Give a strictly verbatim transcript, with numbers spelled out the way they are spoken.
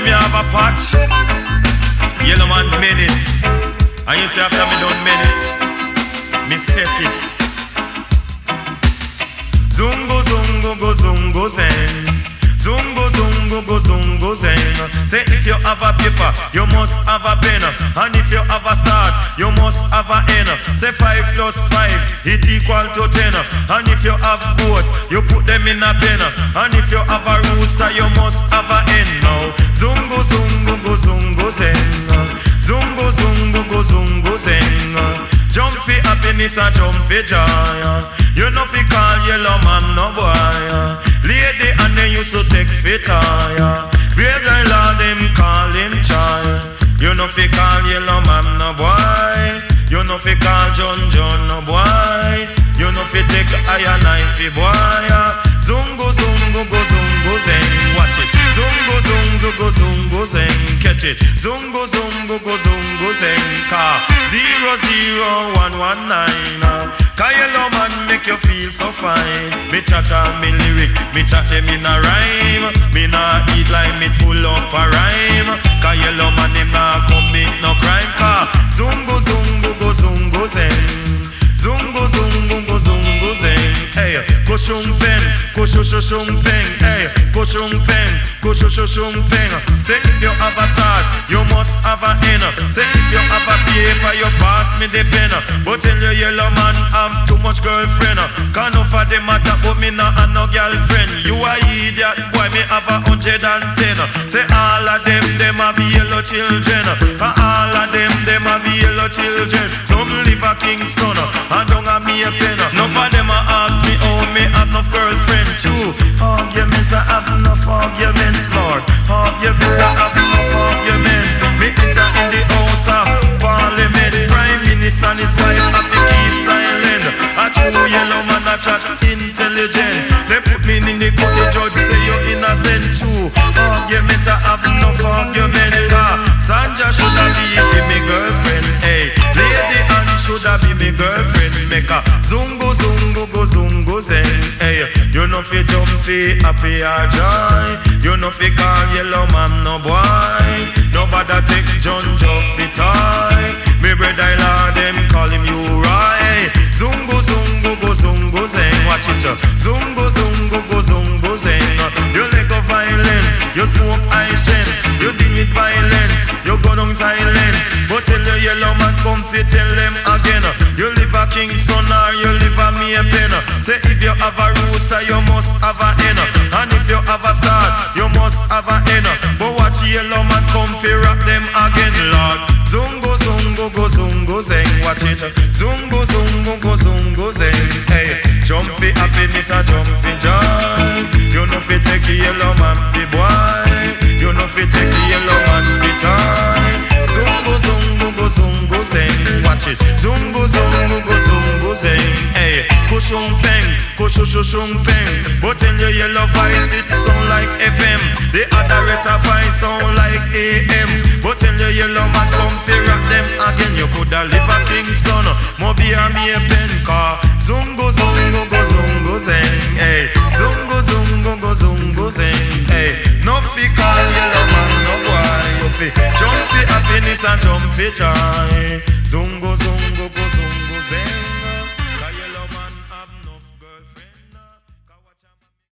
me have a patch. Yellow man made it. And you say after me done made it, me set it. Zungo zungo go zungo zen. Zungo zungo go zungo zen. Say if you have a paper, you must have a pen. And if you have a start, you must have a end. Say five plus five, it equal to ten. And if you have goat, you put them in a pen. And if you have a rooster, you must have a hen. Now zungo zungo go zungo zen. Zungo zungo go zungo zen. Jump for happiness and jump for joy. You know fi call yellow man no boy. Lady and then you so take fit higher. Brave guy lord him call him child. You know fi call yellow man no boy. You know fi call John John no boy. You know fi take iron knife fi boy. Zungo zungo go zungo zen. Watch it. Zungo zungo go zungo zen. Catch it. Zungo zungo go zungo zen. Car zero zero one one nine. Cause yellow man make you feel so fine. Me chat on me lyrics, me chat them in a rhyme. Me nah eat like me full up a rhyme. Cause yellow man him nah commit no crime. Cause zungo zungo go zungo zen. Zungo zungo go zungo zen. Hey, go shung pen, go shung shung pen. Hey, go shung pen, go shung shung pen. Say if you have a start, you must have a end. Say if you have a paper, you pass me the pen. But tell your yellow man I'm too much girlfriend. Can't no for them matter, but me not have no girlfriend. You a idiot, boy, me have a hundred and ten. Say all of them, them have yellow children. And all of them, them have yellow children. Some live a Kingston, and don't have me a pen. None of them a ask me, oh, me have enough girlfriend too. Arguments, I have enough arguments, Lord. Arguments, I have enough arguments. Me enter in the house of Parliament. Prime Minister and his wife have to keep silent. A true yellow man a chat intelligent. They put me in the court, the judge say you're innocent too. Argument, I have enough argument. Sanja should have be for me girlfriend. Hey, Lady Anne should have be me girlfriend. Make a zungo zungo go zungo zen. Hey, you know fi jump fi happy or joy. You know fi call yellow man no boy. Nobody take John Joff fi toy. Me brother lord them call him you right. Zungo zungo go zungo zen. Watch it. Zungo zungo go zungo zen. You let go violence. You smoke ice shen. You deal with violence. You go down silence. But tell your yellow man come fi tell them again. You live a Kingston or you live a Maypen. Say if you have a rooster you must have a hen. And if you have a star you must have a hen. But watch yellow man come fi rock them again, Lord. Zungo zungo go zungo zen. Watch it. Zungo zungo go zungo zen. Hey, jump fi happiness and jump fi joy. You know fi take yellow man fi boy. You know fi take yellow man fi toy. Zungo zungo go zungo zen. Watch it. Zungo zungo go zungo zen. Hey, kushung peng, kushushung peng. But in your yellow voice it sound like F M. The other rest of voice sound like A M. But in your yellow man come fi rock them again. You coulda live a Kingston, Moby or Maypen. Car zungo zungo go zungo zen. Hey, zungo zungo go zungo zen. Hey, no fi call yellow man no boy. You fi jump fi happiness and jump fi joy. Zungo zungo go zungo zen.